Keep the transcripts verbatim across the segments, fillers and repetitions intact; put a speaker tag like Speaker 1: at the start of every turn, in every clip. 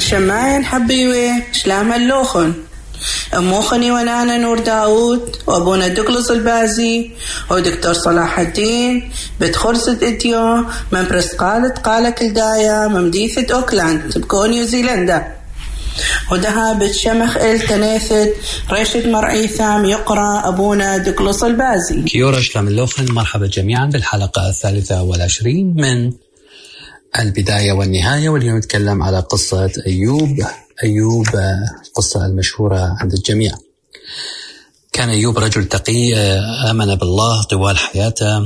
Speaker 1: شماين حبيوي شلام اللوخن أموخني ونانا نور داود وأبونا دوغلاس البازي ودكتور صلاح الدين بتخرصة إديو من برسقالة قالة كلدايا ممديثة أوكلاند بكو نيوزيلندا ودها بتشمخ التناثد رشد مرعي ثام يقرأ أبونا دوغلاس البازي.
Speaker 2: كيورا شلام اللوخن، مرحبا جميعا بالحلقة الثالثة والعشرين من البداية والنهاية، واليوم نتكلم على قصة أيوب. أيوب قصة المشهورة عند الجميع. كان أيوب رجل تقي، آمن بالله طوال حياته.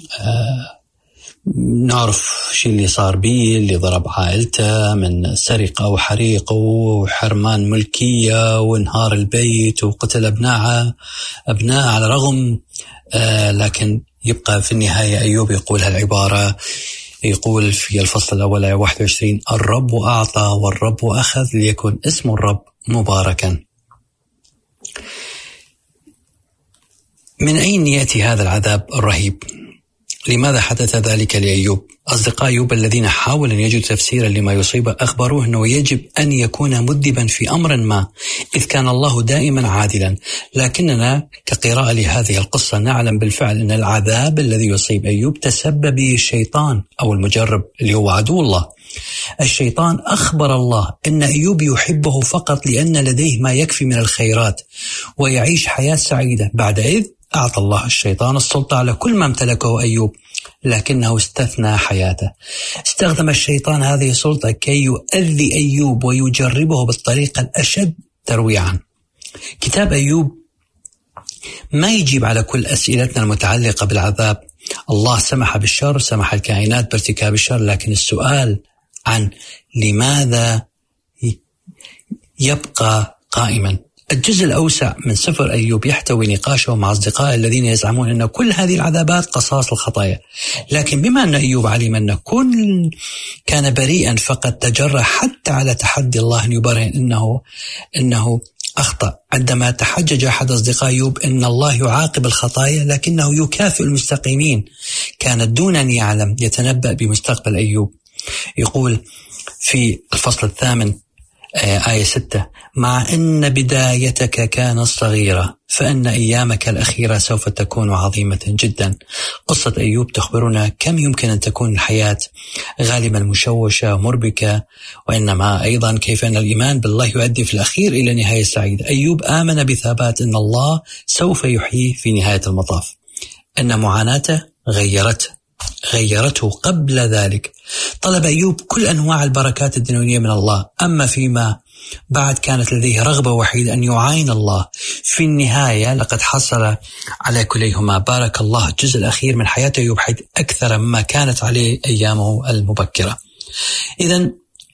Speaker 2: نعرف شيء اللي صار به، اللي ضرب عائلته من سرقة وحريق وحرمان ملكية وانهار البيت وقتل أبناءه أبناء على رغم آه لكن يبقى في النهاية أيوب يقول هالعبارة، يقول في الفصل الأول واحد وعشرين: الرب أعطى والرب أخذ ليكن اسم الرب مباركا. من أين يأتي هذا العذاب الرهيب؟ لماذا حدث ذلك لأيوب؟ أصدقاء أيوب الذين حاولوا أن يجدوا تفسيرا لما يصيبه أخبروه أنه يجب أن يكون مذنبا في أمر ما، إذ كان الله دائما عادلا. لكننا كقراءة لهذه القصة نعلم بالفعل أن العذاب الذي يصيب أيوب تسبب به الشيطان أو المجرب اللي هو عدو الله. الشيطان أخبر الله أن أيوب يحبه فقط لأن لديه ما يكفي من الخيرات ويعيش حياة سعيدة، بعد إذ أعطى الله الشيطان السلطة على كل ما امتلكه أيوب، لكنه استثنى حياته. استخدم الشيطان هذه السلطة كي يؤذي أيوب ويجربه بالطريقة الأشد ترويعا. كتاب أيوب ما يجيب على كل أسئلتنا المتعلقة بالعذاب. الله سمح بالشر، سمح الكائنات بارتكاب الشر، لكن السؤال عن لماذا يبقى قائما. الجزء الأوسع من سفر أيوب يحتوي نقاشه مع أصدقائه الذين يزعمون أن كل هذه العذابات قصاص الخطايا، لكن بما أن أيوب علم أن كل كان بريئا فقد تجرأ حتى على تحدي الله أن يبرهن إنه, إنه أخطأ. عندما تحجج أحد أصدقاء أيوب أن الله يعاقب الخطايا لكنه يكافئ المستقيمين، كانت دون أن يعلم يتنبأ بمستقبل أيوب. يقول في الفصل الثامن آية ستة: مع أن بدايتك كانت صغيرة فإن أيامك الأخيرة سوف تكون عظيمة جدا. قصة أيوب تخبرنا كم يمكن أن تكون الحياة غالبا مشوشة ومربكة، وإنما أيضا كيف أن الإيمان بالله يؤدي في الأخير إلى نهاية سعيدة. أيوب آمن بثبات أن الله سوف يحييه في نهاية المطاف، أن معاناته غيرته غيرته قبل ذلك. طلب أيوب كل أنواع البركات الدنيوية من الله، أما فيما بعد كانت لديه رغبة وحيدة أن يعاين الله. في النهاية لقد حصل على كليهما. بارك الله الجزء الأخير من حياة أيوب حيث أكثر مما كانت عليه أيامه المبكرة. إذن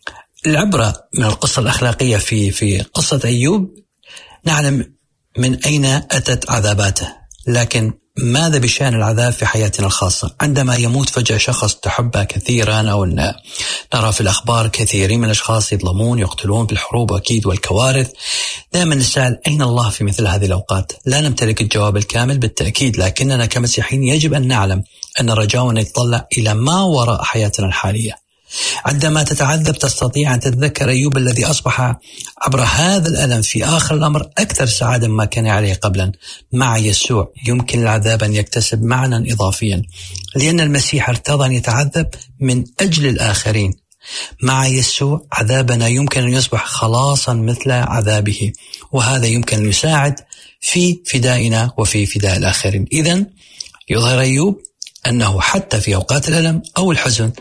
Speaker 2: العبرة من القصة الأخلاقية في في قصة أيوب، نعلم من أين أتت عذاباته، لكن ماذا بشأن العذاب في حياتنا الخاصة؟ عندما يموت فجأة شخص تحبه كثيرا، أو أن نرى في الأخبار كثيرين من الأشخاص يظلمون يقتلون بالحروب أكيد والكوارث، دائما نسأل أين الله في مثل هذه الأوقات؟ لا نمتلك الجواب الكامل بالتأكيد، لكننا كمسيحيين يجب أن نعلم أن رجاؤنا يتطلع إلى ما وراء حياتنا الحالية. عندما تتعذب تستطيع أن تتذكر أيوب الذي أصبح عبر هذا الألم في آخر الأمر أكثر سعادة مما كان عليه قبلا. مع يسوع يمكن العذاب أن يكتسب معنى إضافيا، لأن المسيح ارتضى أن يتعذب من أجل الآخرين. مع يسوع عذابنا يمكن أن يصبح خلاصا مثل عذابه، وهذا يمكن أن يساعد في فدائنا وفي فداء الآخرين. إذن يظهر أيوب أنه حتى في أوقات الألم أو الحزن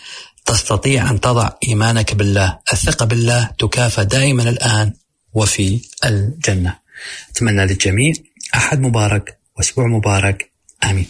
Speaker 2: تستطيع أن تضع إيمانك بالله. الثقة بالله تكافى دائما الآن وفي الجنة. أتمنى للجميع أحد مبارك وأسبوع مبارك. آمين.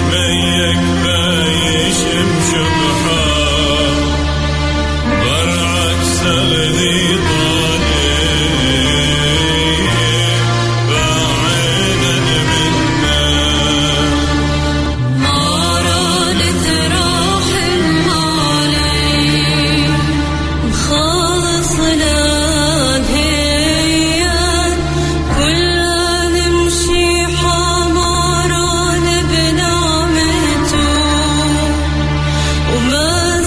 Speaker 3: وما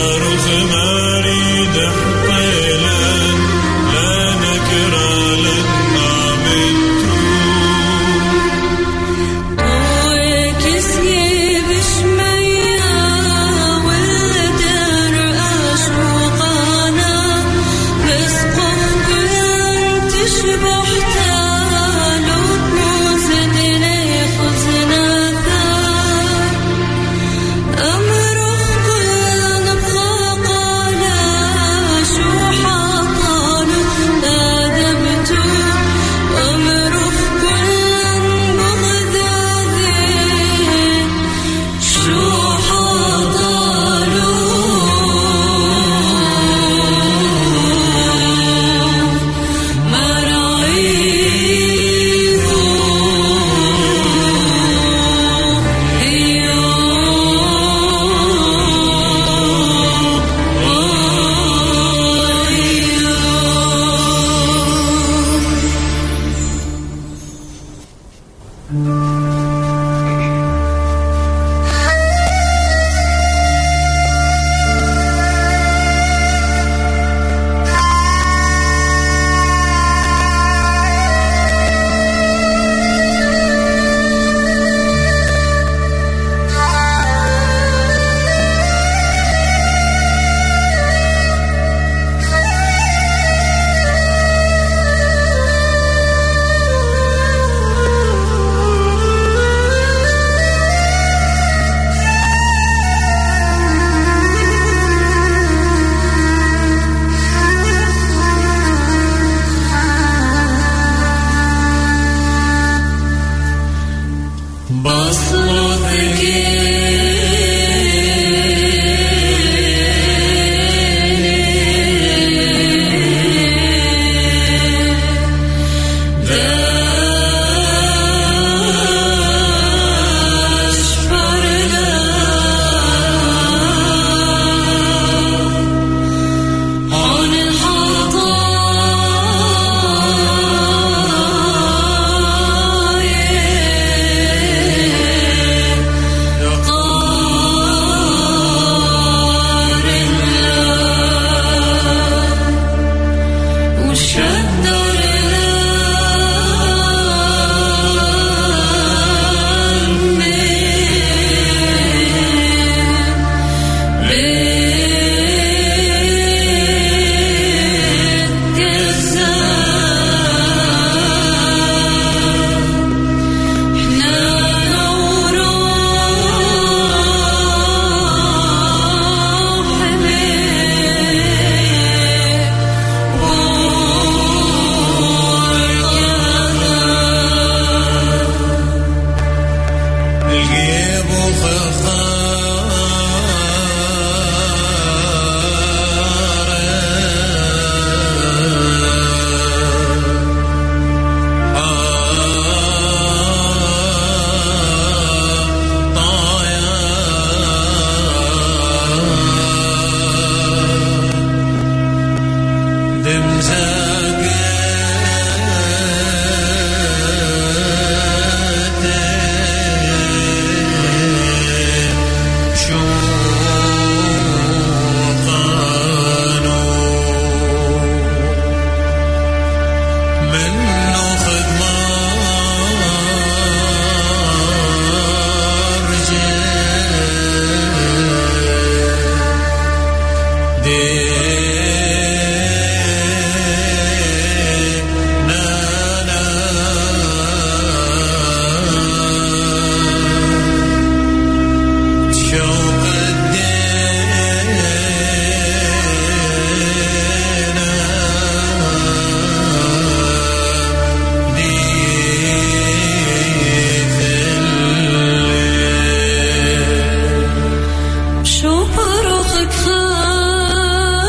Speaker 3: شو برخك خاف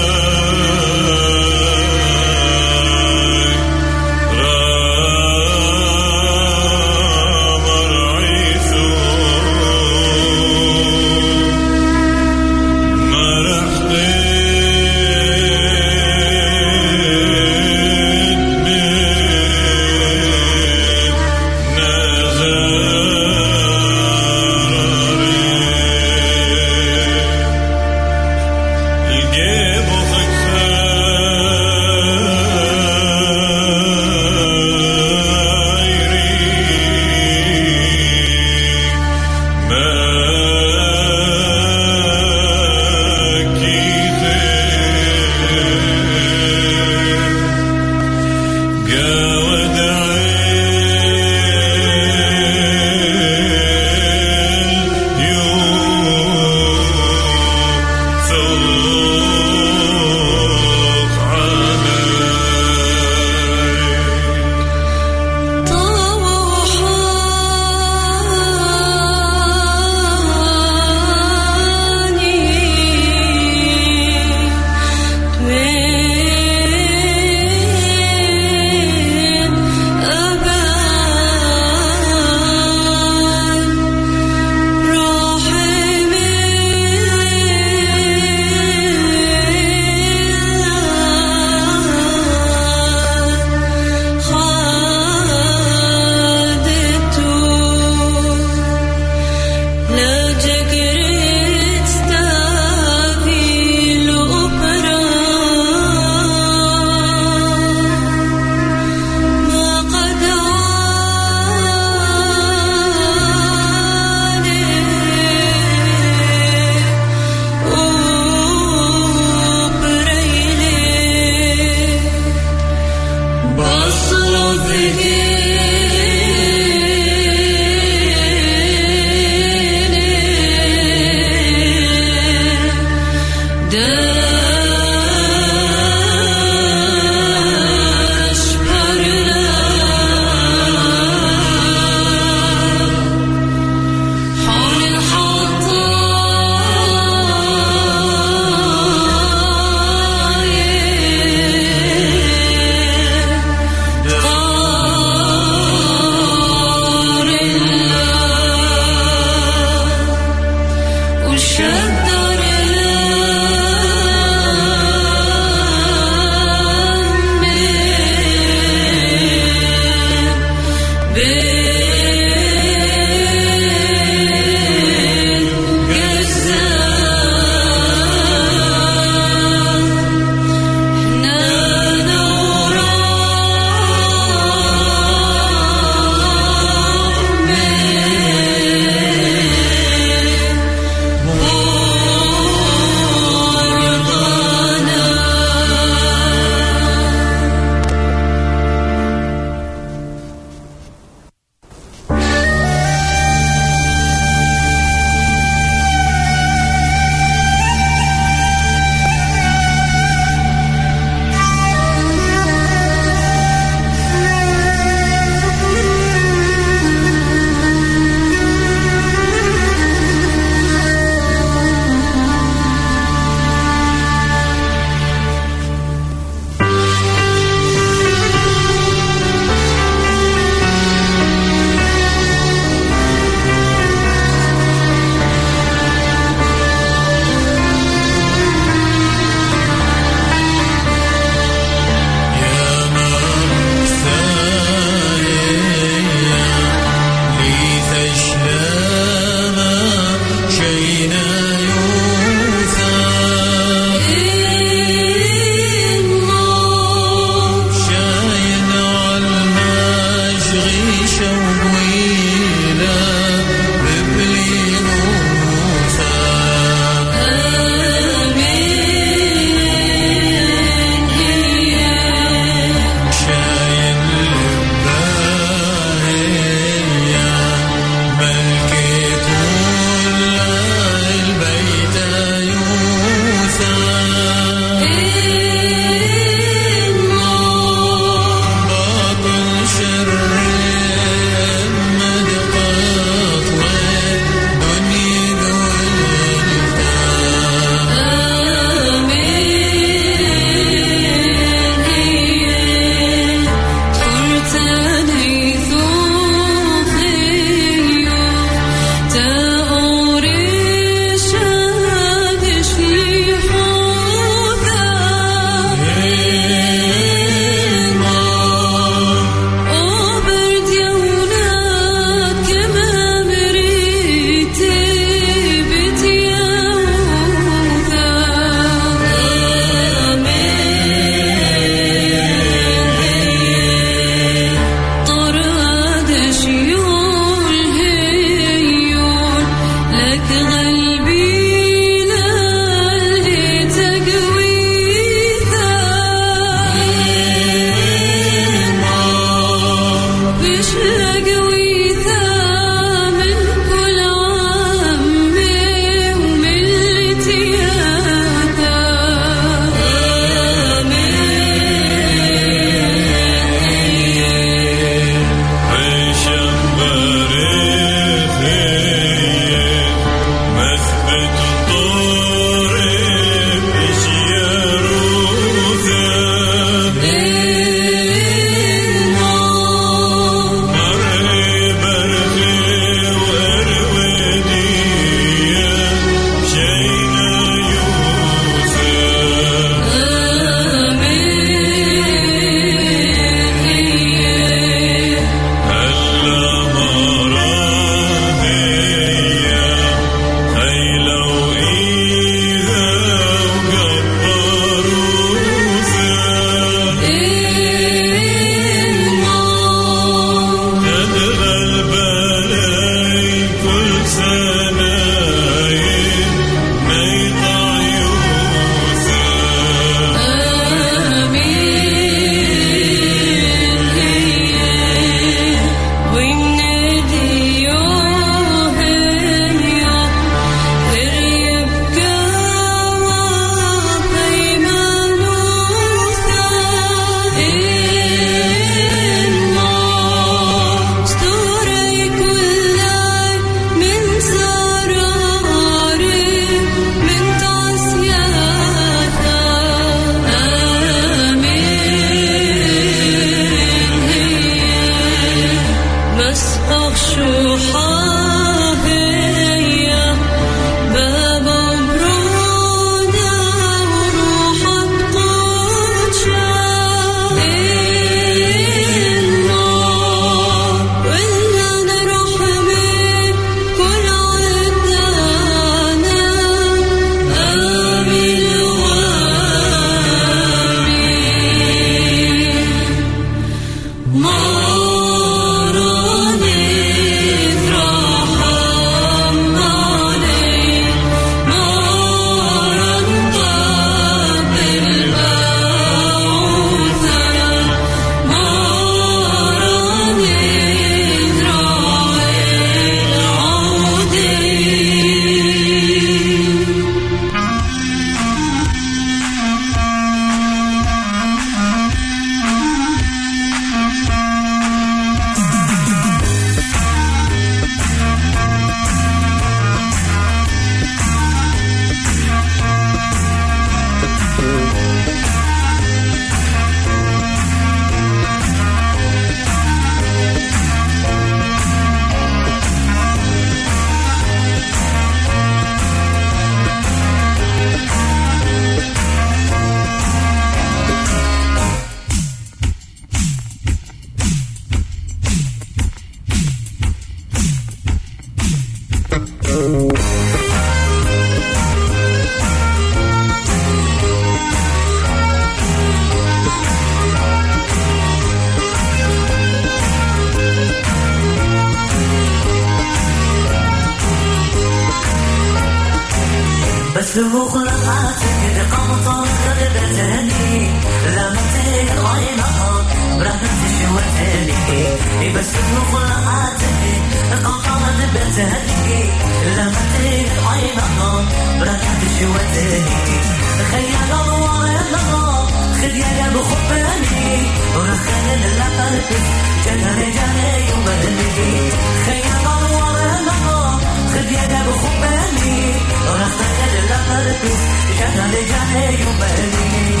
Speaker 3: بس لو خلقاتك دقمطة خدبتني لما تيجي عينها برهنت شوتني بس لو خلقاتك دقمطة خدبتني لما تيجي عينها برهنت شوتني خيال الورا خديا بخباني ورخان اللقرب جنر جاني وبدلي خيال الورا خديا بخباني ورخان اللقرب جنر جاني وبدلي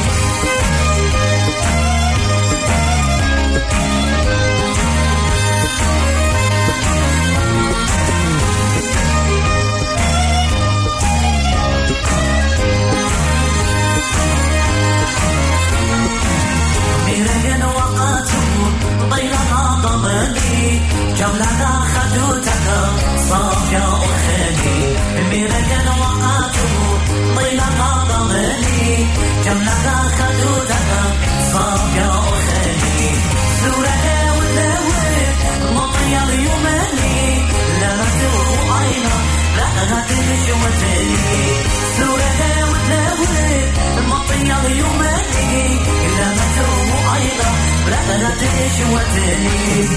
Speaker 3: رجل وقاته طيلها ضمني جولها خدوتك صافيا أخاني رجل وقاته طيلها ضمني جولها خدوتك صافيا أخاني سورة ودوي مطيا اليوماني لما تروح عينا لا تمشوتني سورة ودوي مطيا اليوماني لما تروح عينا لا تمشوتني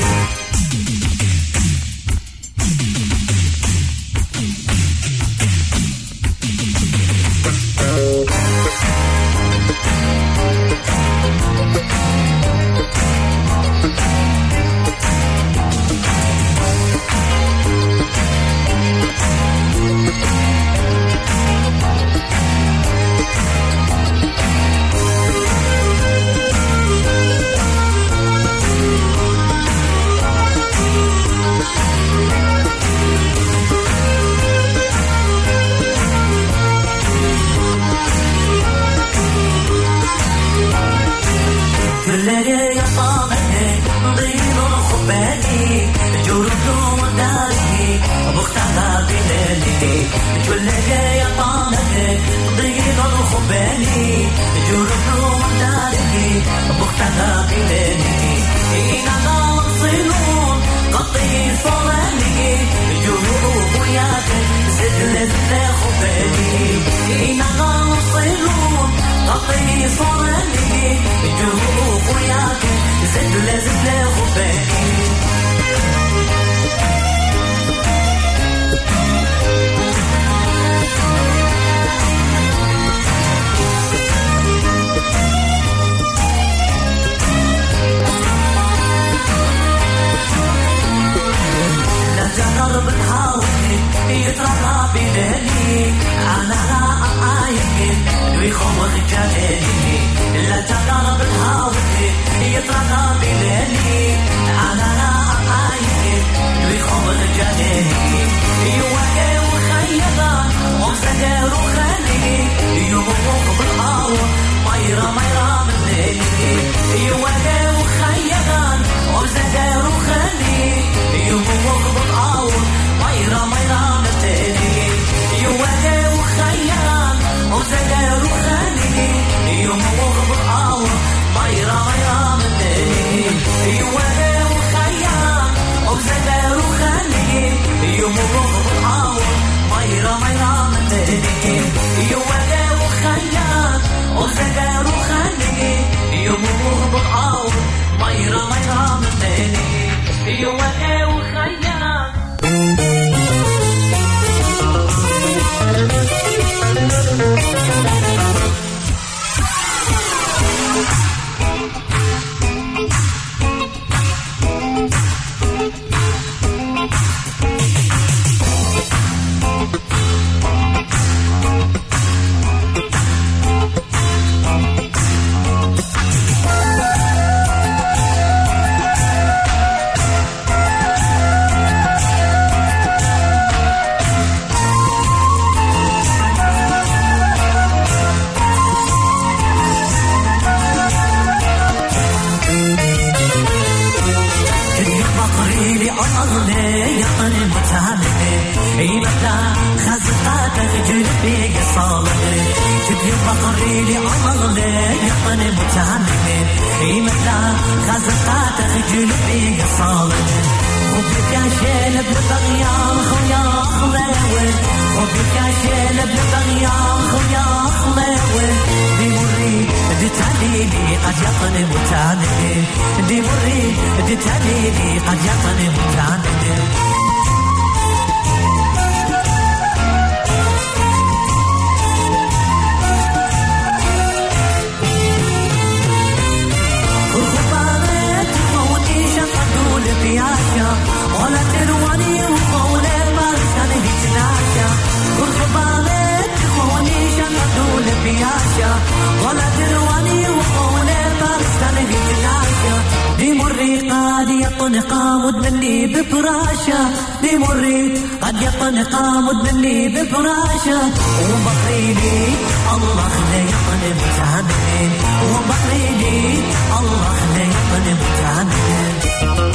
Speaker 3: حبك عشان بلغيا خويا خلاوي دي مري دي تعليلي قد يطني متعلي دي مري دي تعليلي قد يطني متعلي ولا ترواني وقولي مرسل هتناشا قربانك خواني شنطول بياشا ولا ترواني وقولي مرسل هتناشا دي مري قد يطنق مدمني بفراشا دي مري قد يطنق مدمني بفراشا وبقيلي الله خلي يطن متعنن وبقيلي الله خلي يطن متعنن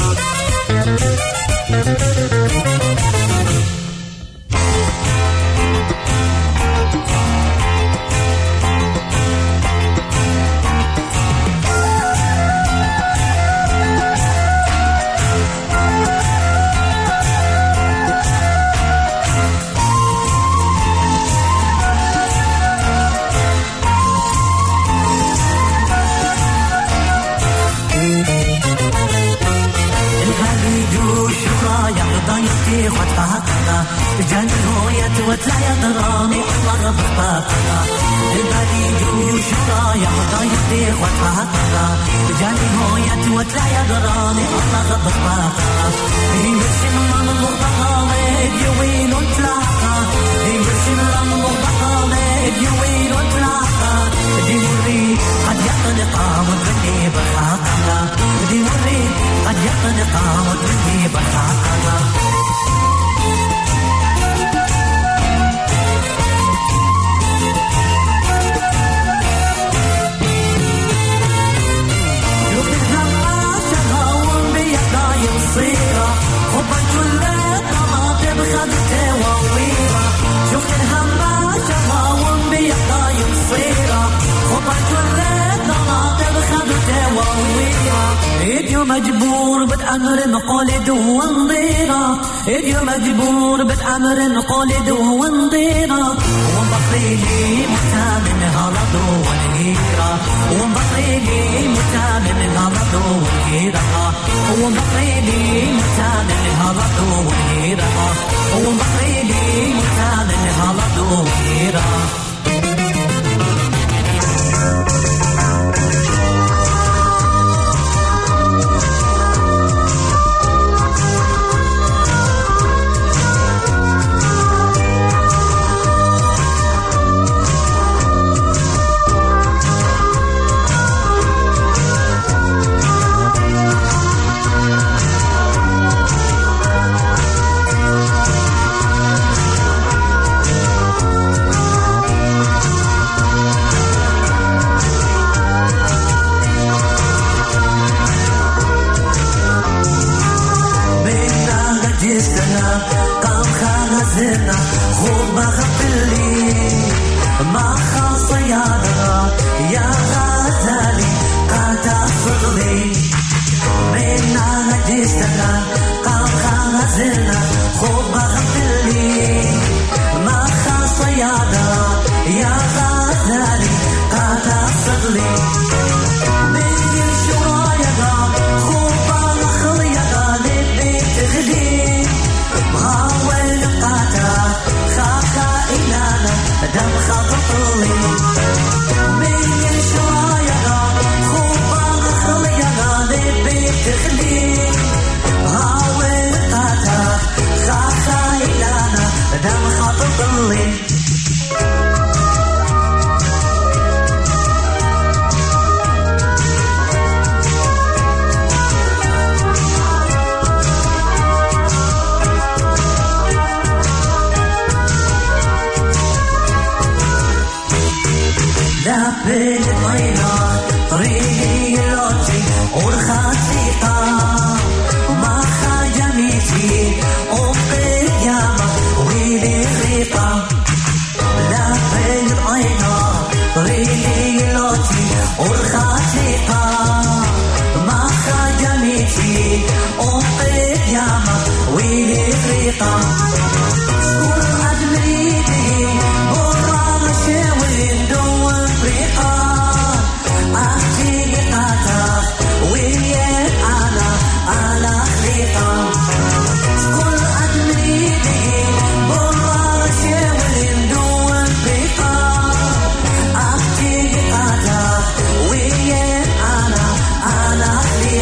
Speaker 3: وتلا يضراني الله بطاقنا البليد ويشرا يحضا يدي وطاقنا جاني هوية وتلا يضراني الله بطاقنا يمشي من المغضقالي يوين وطلاقا يمشي من المغضقالي يوين وطلاقا دي مري قد يطلق مدرني بطاقنا دي مري قد يطلق مدرني بطاقنا صيرة حبا كل طماطم خدته وويرة شفت الهماشة هاون بيقايم صيرة حبا كل طماطم خدته وويرة إديو مجبور بتأمر مقالد ونضيرة إديو مجبور بتأمر مقالد ونضيرة ومبطيلي متامن هلدو والهيرة ومبطيلي متامن هلدو والهيرة ومبطيلي متامن هلدو والهيرة ومبطيلي متامن هلدو والهيرة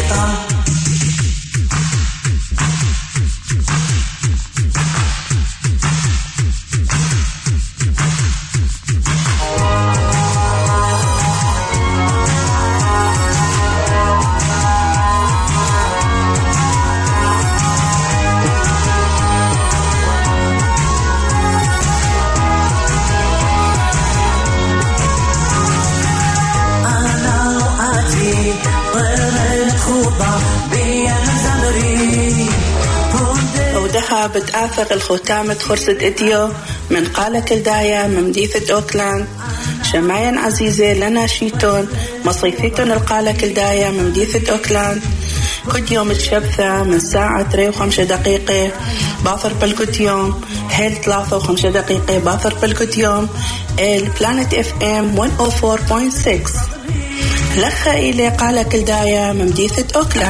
Speaker 3: الشيطان
Speaker 1: ودها بتآثر الختامة خرصة إديو من قالة كلدايا ممديثة أوكلاند شمايا عزيزة لنا شيتون مصيفيتون القالة كلدايا ممديثة أوكلاند كل يوم الشبثة من ساعة تري وخمسة دقيقة باثر بالكت يوم هيل ثلاثة وخمسة دقيقة باثر بالكت يوم ال بلانت اف ام مية وأربعة فاصلة ستة لخا إلي قالة كلدايا ممديثة أوكلاند.